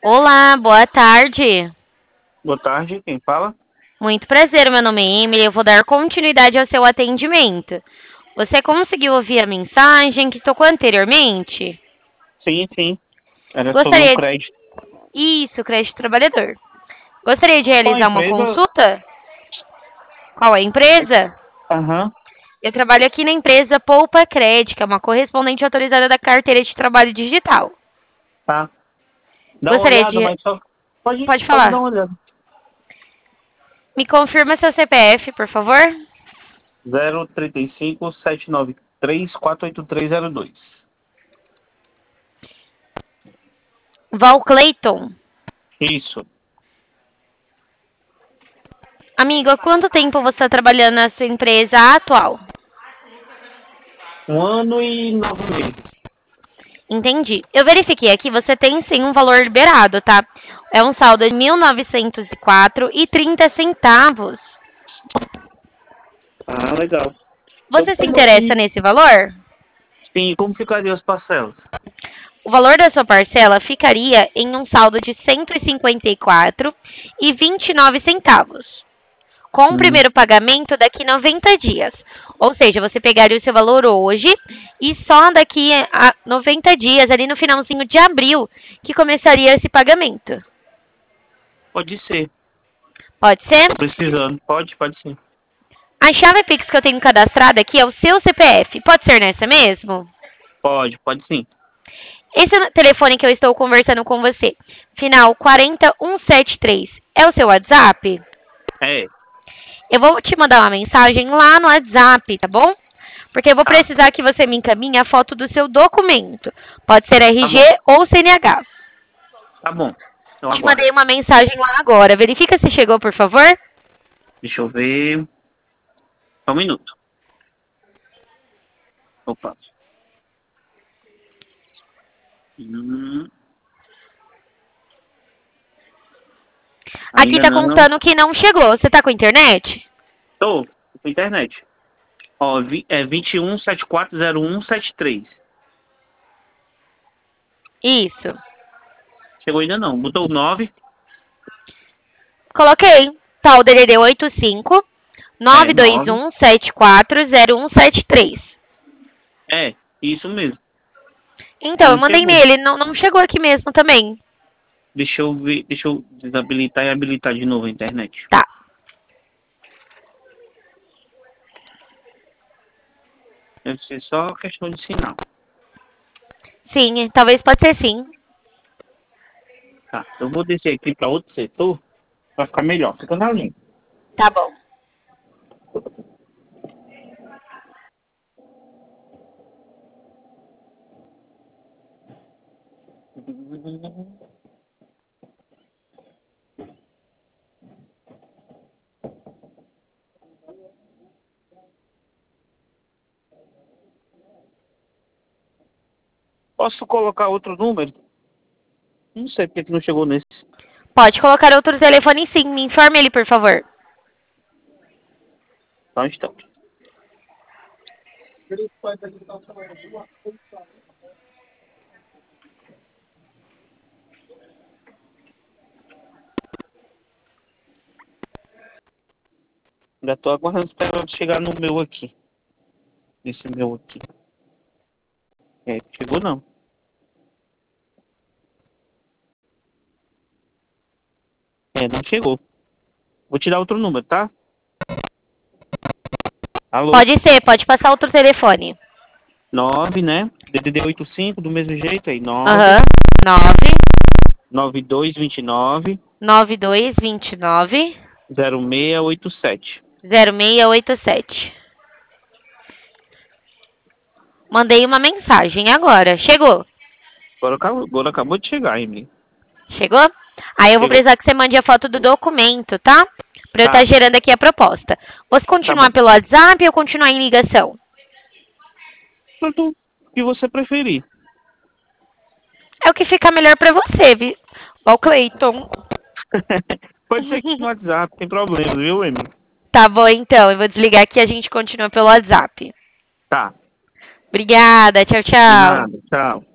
Olá, boa tarde. Boa tarde, quem fala? Muito prazer, meu nome é Emily. Eu vou dar continuidade ao seu atendimento. Você conseguiu ouvir a mensagem que tocou anteriormente? Sim, sim. Era sobre um Gostaria. crédito. Isso, crédito trabalhador. Gostaria de Qual a realizar uma empresa? consulta? Qual é a empresa? Aham, Eu trabalho aqui na empresa Poupa Cred, que é uma correspondente autorizada da carteira de trabalho digital. tá. Dá uma Gostaria olhada, de. mas só. Pode, Pode pode dar falar. uma olhada. Me confirma seu CPF, por favor. 035-793-48302. Val Clayton. Isso. Amigo, há quanto tempo você está trabalhando na sua empresa atual? 1 ano e 9 meses. Entendi. Eu verifiquei aqui, você tem sim um valor liberado, tá? É um saldo de 1.904,30 centavos. Ah, legal. Então, Você se como interessa assim? nesse valor? Sim, como ficariam as parcelas? O valor da sua parcela ficaria em um saldo de 154,29 centavos, com o Hum, primeiro pagamento daqui 90 dias. Ou seja, você pegaria o seu valor hoje e só daqui a 90 dias, ali no finalzinho de abril, que começaria esse pagamento. pode ser. Pode ser? Tô precisando. Pode ser. A chave Pix que eu tenho cadastrada aqui é o seu CPF. Pode ser nessa mesmo? Pode sim. Esse telefone que eu estou conversando com você, final 40173, é o seu WhatsApp? É, Eu vou te mandar uma mensagem lá no WhatsApp, tá bom? Porque eu vou tá. precisar que você me encaminhe a foto do seu documento. Pode ser Tá RG bom. ou CNH. Tá bom. Eu Te mandei aguardo. uma mensagem lá agora. Verifica se chegou, por favor. Deixa eu ver. Só um minuto. Opa. Hum, Aqui ainda tá não. contando que não chegou. Você tá com internet? Tô com internet. Ó, é 21740173. Isso. Chegou ainda não. Botou o 9. Coloquei. Tá o DDD 85 É, 9. 921740173. É, isso mesmo. Então, Mas eu não mandei chegou. nele. Não chegou aqui mesmo também. Deixa eu ver. Deixa eu desabilitar e habilitar de novo a internet. Tá. Deve ser só questão de sinal. Sim, talvez pode ser sim. Tá. Eu vou descer aqui para outro setor. Vai ficar melhor. Fica na linha. Tá bom. Posso colocar outro número? Não sei porque que não chegou nesse. Pode colocar outro telefone sim. Me informe ele, por favor. Só um instante. Ainda tô aguardando esperando chegar no meu aqui. Esse meu aqui. É, chegou não. É, não chegou. Vou te dar outro número, tá? Alô? Pode ser, pode passar outro telefone. 9, né? DDD 85, do mesmo jeito aí. 9, Aham. 9 9229 9229 0687. 0687. Mandei uma mensagem agora. Chegou? Agora acabou de chegar, Emily. Chegou? Aí eu vou Chegou. precisar que você mande a foto do documento, tá? Pra eu estar Tá, gerando aqui a proposta. Você tá bom. continuar pelo WhatsApp ou continuar em ligação? Tanto o que você preferir. É o que fica melhor pra você, viu? Ó, o Cleiton. Pode ser que no WhatsApp, tem problema, viu, Emily? Tá bom, então. Eu vou desligar aqui e a gente continua pelo WhatsApp. Tá, Obrigada. Tchau, de tchau. nada. Tchau.